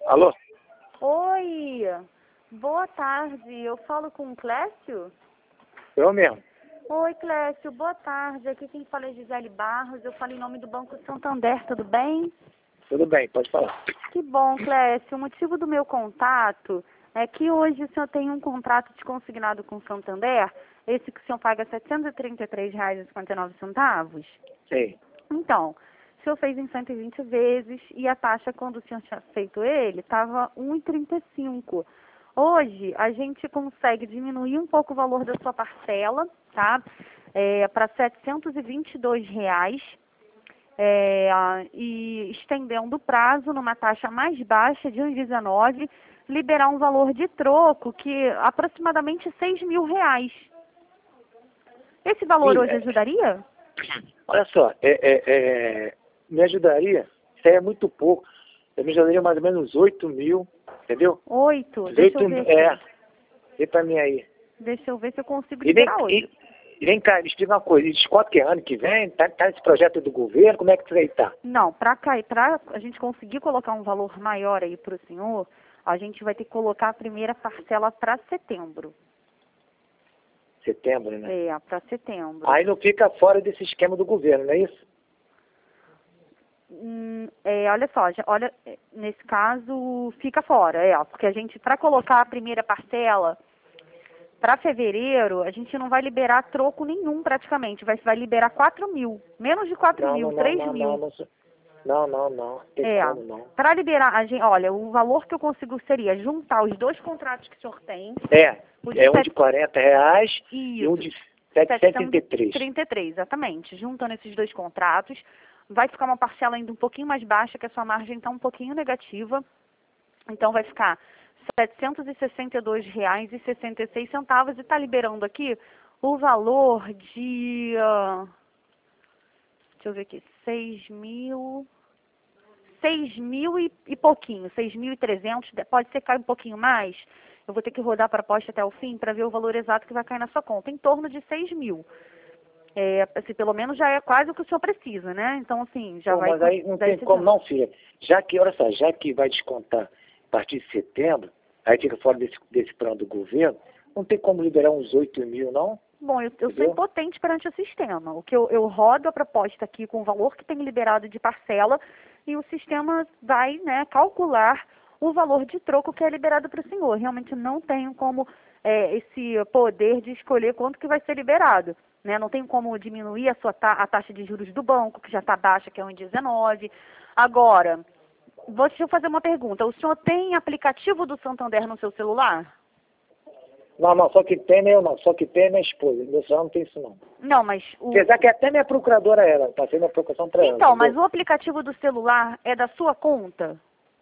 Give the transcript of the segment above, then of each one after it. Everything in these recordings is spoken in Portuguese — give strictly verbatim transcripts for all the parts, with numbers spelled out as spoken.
Alô? Oi, boa tarde. Eu falo com o Clécio? Eu mesmo. Oi, Clécio, boa tarde. Aqui quem fala é Gisele Barros. Eu falo em nome do Banco Santander, tudo bem? Tudo bem, pode falar. Que bom, Clécio. O motivo do meu contato é que hoje o senhor tem um contrato de consignado com o Santander, esse que o senhor paga setecentos e trinta e três reais e cinquenta e nove centavos. Sim. Então, o senhor fez em cento e vinte vezes e a taxa, quando o senhor tinha feito ele, estava um vírgula trinta e cinco. Hoje, a gente consegue diminuir um pouco o valor da sua parcela, tá? É, para setecentos e vinte e dois reais. É, e estendendo o prazo numa taxa mais baixa de um vírgula dezenove, liberar um valor de troco que é aproximadamente seis mil reais. Esse valor Sim, hoje é- ajudaria? Olha só, é, é, é, me ajudaria, isso aí é muito pouco, eu me ajudaria mais ou menos oito mil, entendeu? Oito, deixa eu oito ver aqui. é, vê pra mim aí. Deixa eu ver se eu consigo E vem, liberar hoje. e, e vem cá, me explica uma coisa, e desconto que é ano que vem, tá, tá nesse projeto do governo, como é que isso aí tá? Não, para para a gente conseguir colocar um valor maior aí para o senhor, a gente vai ter que colocar a primeira parcela para setembro. Setembro, né? É, para setembro. Aí não fica fora desse esquema do governo, não é isso? Hum, é, olha só, já- olha, é, nesse caso fica fora, é, porque a gente, para colocar a primeira parcela para fevereiro, a gente não vai liberar troco nenhum praticamente, vai, vai liberar quatro mil, menos de quatro Não, mil, não, não, três não, mil. não, não, sou- não, não, não, tem É, como não. para liberar, a gente, olha, o valor que eu consigo seria juntar os dois contratos que o senhor tem, É, o é um sete- de quarenta reais e um isso, de setecentos e trinta e três. trinta e três, exatamente. Juntando esses dois contratos, vai ficar uma parcela ainda um pouquinho mais baixa, que a sua margem está um pouquinho negativa. Então vai ficar setecentos e sessenta e dois reais e sessenta e seis centavos e está liberando aqui o valor de, ah, deixa eu ver aqui, seis mil, seis mil e, e pouquinho, seis mil e trezentos, pode ser que caia um pouquinho mais. Eu vou ter que rodar a proposta até o fim para ver o valor exato que vai cair na sua conta, em torno de seis mil. É, assim, pelo menos já é quase o que o senhor precisa, né? Então, assim, já Pô, vai... mas aí não daí tem você como já- não, filha. Já que, olha só, já que vai descontar a partir de setembro, aí fica fora desse, desse plano do governo, não tem como liberar uns oito mil, não? Bom, eu, eu sou Entendeu? impotente perante o sistema. O que eu, eu rodo a proposta aqui com o valor que tem liberado de parcela e o sistema vai, né, calcular o valor de troco que é liberado para o senhor. Realmente não tenho como é, esse poder de escolher quanto que vai ser liberado. Né? Não tenho como diminuir a, sua ta a taxa de juros do banco, que já está baixa, que é um vírgula dezenove. Agora, vou, deixa eu fazer uma pergunta. O senhor tem aplicativo do Santander no seu celular? Não, não, só que tem eu não, só que tem minha esposa. Meu celular não tem isso não. Não, mas o... Apesar que até minha procuradora ela, passei minha procuração para ela. Então, mas entendeu? o aplicativo do celular é da sua conta?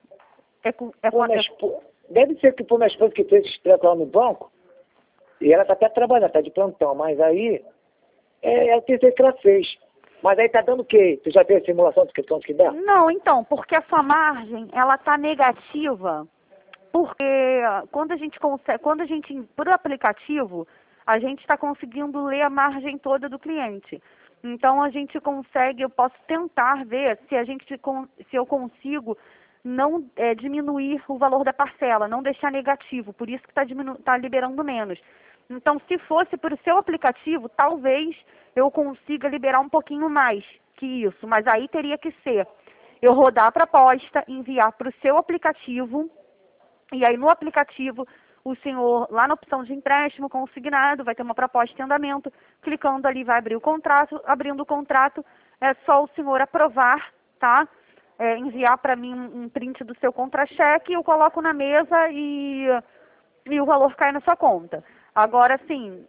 É com, é Pô, com, minha é- esposa, deve ser que foi minha esposa que fez esse treco lá no banco, e ela está até trabalhando, está de plantão, mas aí, é, ela tem certeza que ela fez. Mas aí tá dando o quê? Tu já fez a simulação de questão que dá? Não, então, porque a sua margem, ela está negativa, porque quando a gente consegue, quando a gente, por aplicativo, a gente está conseguindo ler a margem toda do cliente. Então a gente consegue, eu posso tentar ver se a gente, con- se eu consigo não é, diminuir o valor da parcela, não deixar negativo, por isso que está tá liberando menos. Então, se fosse por seu aplicativo, talvez eu consiga liberar um pouquinho mais que isso, mas aí teria que ser eu rodar a proposta, enviar para o seu aplicativo, e aí no aplicativo o senhor, lá na opção de empréstimo consignado, vai ter uma proposta em andamento, clicando ali vai abrir o contrato, abrindo o contrato, é só o senhor aprovar, tá? É, enviar para mim um um print do seu contra-cheque, eu coloco na mesa e, e o valor cai na sua conta. Agora, sim,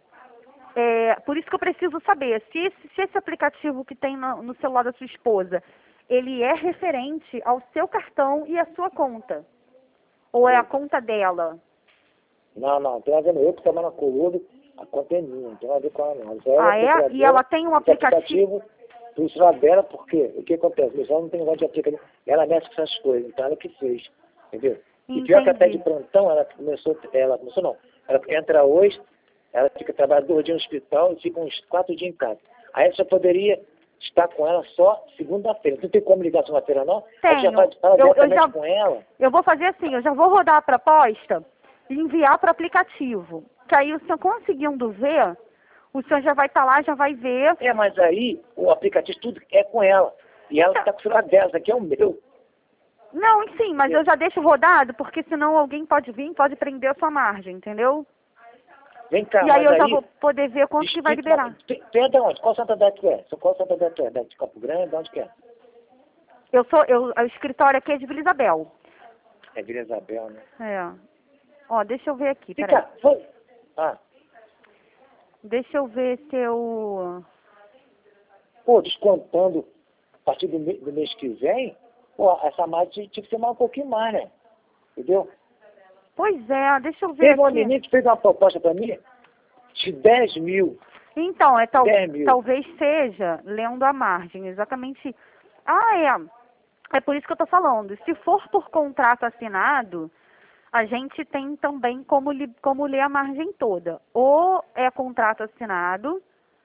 é, por isso que eu preciso saber se esse, se esse aplicativo que tem no, no celular da sua esposa, ele é referente ao seu cartão e à sua conta. Ou é a conta dela? Não, não, tem a ver, eu que trabalho na Coluna, a conta é minha, não tem nada a ver com ela não. Isso aí Ah, é é? procuradora, E ela tem um esse aplicativo? aplicativo do celular dela, por quê? O que acontece? Meu celular não tem negócio de aplicativo, ela mexe com essas coisas, então ela que fez, entendeu? E pior que até de Entendi. plantão, ela começou, ela começou não, ela entra hoje, ela fica trabalhando dois dias no hospital e fica uns quatro dias em casa. Aí ela só poderia está com ela só segunda-feira. Não tem como ligar segunda-feira, não? Aí Tenho. já vai falar Eu, eu diretamente já, com ela. eu vou fazer assim, eu já vou rodar a proposta e enviar para o aplicativo. Que aí o senhor conseguindo ver, o senhor já vai estar lá, já vai ver. É, mas aí o aplicativo tudo é com ela. E ela está com o celular dela, isso aqui é o meu. Não, sim, mas eu já deixo rodado, porque senão alguém pode vir, pode prender a sua margem, entendeu? Vem cá, E aí mas eu já aí... vou poder ver quanto que vai liberar. Tu tu é de onde? Qual Santa Dé tu é? Qual Santa Dé tu é? De Campo Grande? De onde que é? Eu sou, eu, o escritório aqui é de Vila Isabel. É Vila Isabel, né? É. Ó, deixa eu ver aqui, Vem peraí. cá, foi... Ah, Deixa eu ver se eu... pô, descontando a partir do, me- do mês que vem, pô, essa margem tinha que ser mais um pouquinho mais, né? Entendeu? Pois é, deixa eu ver Teve uma aqui. menina que fez uma proposta para mim de dez mil. Então, é tal, dez mil. talvez seja lendo a margem, exatamente. Ah, é. É por isso que eu tô falando. Se for por contrato assinado, a gente tem também como, li, como ler a margem toda. Ou é contrato assinado,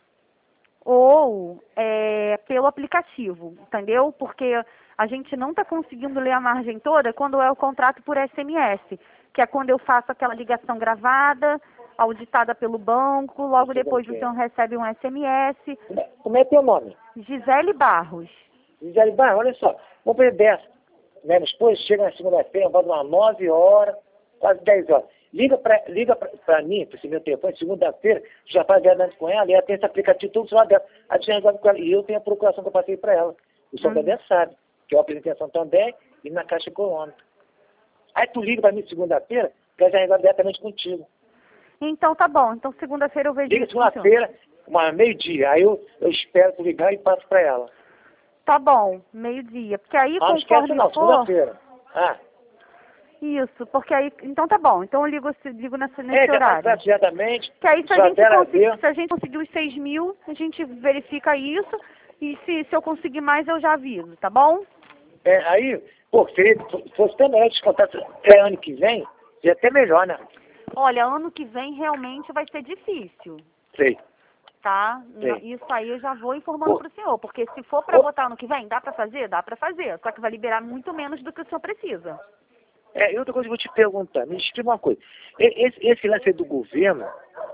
ou é pelo aplicativo, entendeu? Porque a gente não está conseguindo ler a margem toda quando é o contrato por S M S, que é quando eu faço aquela ligação gravada, auditada pelo banco, logo depois o senhor recebe um S M S. Como é, como é teu nome? Gisele Barros. Gisele Barros, olha só, vamos fazer dessa. Né? Minha esposa chega na segunda-feira, volta umas nove horas, quase dez horas. Liga para liga pra, pra mim, para esse meu telefone, segunda-feira, já faz diretamente com ela, e ela tem esse aplicativo todo no celular dela. A gente resolve com ela, e eu tenho a procuração que eu passei para ela. O Santander Uhum. sabe, que eu apresentei a Santander e na Caixa Econômica. Aí tu liga para mim segunda-feira, que ela já resolve diretamente contigo. Então tá bom, então segunda-feira eu vejo Liga isso com o senhor. segunda-feira, uma meio-dia, aí eu, eu espero tu ligar e passo para ela. Tá bom, meio-dia. Porque aí Ah, não esquece conforme não, for... segunda-feira. Ah, Isso, porque aí... Então tá bom, então eu ligo, ligo nesse, nesse é, já horário. faz diretamente, Que aí se a, já gente dela conseguir, ver. se a gente conseguir os seis mil, a gente verifica isso. E se, se eu conseguir mais, eu já aviso, tá bom? É, aí, pô, seria, se fosse até melhor descontar até ano que vem, seria até melhor, né? Olha, ano que vem realmente vai ser difícil, Sei. tá? Sei. Isso aí eu já vou informando Pô. pro senhor. Porque se for pra Pô. botar ano que vem, dá pra fazer? Dá pra fazer. Só que vai liberar muito menos do que o senhor precisa. É, e outra coisa que eu vou te perguntar, me explica uma coisa. E- Esse, esse lance aí do governo,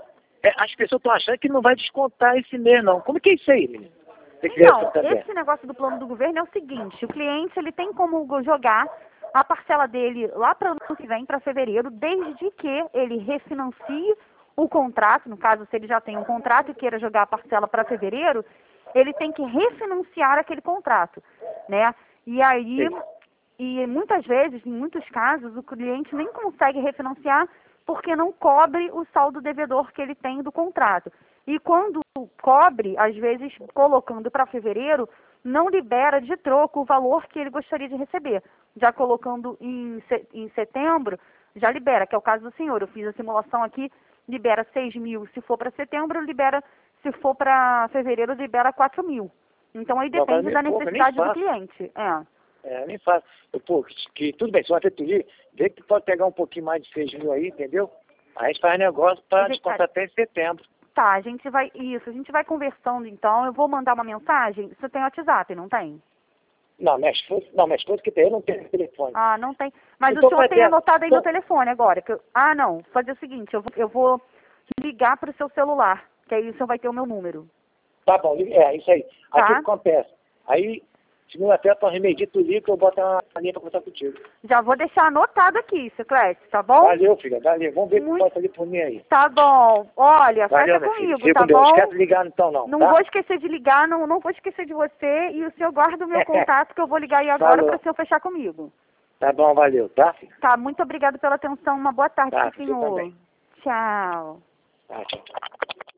é, as pessoas estão achando que não vai descontar esse mês, não. Como que é isso aí, menino? Esse Então, Santander. esse negócio do plano do governo é o seguinte, o cliente ele tem como jogar a parcela dele lá para o ano que vem, para fevereiro, desde que ele refinancie o contrato, no caso, se ele já tem um contrato e queira jogar a parcela para fevereiro, ele tem que refinanciar aquele contrato, né? E aí, Sim. e muitas vezes, em muitos casos, o cliente nem consegue refinanciar porque não cobre o saldo devedor que ele tem do contrato. E quando cobre, às vezes colocando para fevereiro, não libera de troco o valor que ele gostaria de receber. Já colocando em, se- em setembro, já libera, que é o caso do senhor. Eu fiz a simulação aqui, libera seis mil se for para setembro, libera, se for para fevereiro, libera quatro mil. Então aí Não, mas depende nem da pouco, nem necessidade do faço. cliente. É. É, nem faço. Eu, pô, que, que tudo bem, se você tu liga, vê que tu pode pegar um pouquinho mais de seis mil aí, entendeu? Aí a gente faz negócio para Mas, descontar cara, até em setembro. Tá, a gente vai, isso, a gente vai conversando então, eu vou mandar uma mensagem, você tem WhatsApp, não tem? Não, minha esposa, não, minha esposa que tem, eu não tenho telefone. Ah, não tem, mas Então o senhor vai tem ter- anotado aí então- meu telefone agora, que eu, ah não, fazer o seguinte, eu vou, eu vou ligar para o seu celular, que aí o senhor vai ter o meu número, Tá bom, é isso aí. Aí o tá? que que acontece? Aí, segunda-feira, tu arremedir, tu liga que eu boto uma linha pra conversar contigo. Já vou deixar anotado aqui, Ciclete, tá bom? Valeu, filha, valeu. Vamos ver o que Muito- pode fazer por mim aí. Tá bom, olha, Valeu, fecha minha filha. comigo, Fica tá com Deus. bom? Não esquece de ligar então, não. Não tá? vou esquecer de ligar, não, não vou esquecer de você, e o senhor guarda o meu contato que eu vou ligar aí agora Falou. para o senhor fechar comigo. Tá bom, valeu, tá? filha? Tá, muito obrigado pela atenção. Uma boa tarde, Tá, você senhor. também. Tchau. Tá, tchau, tchau.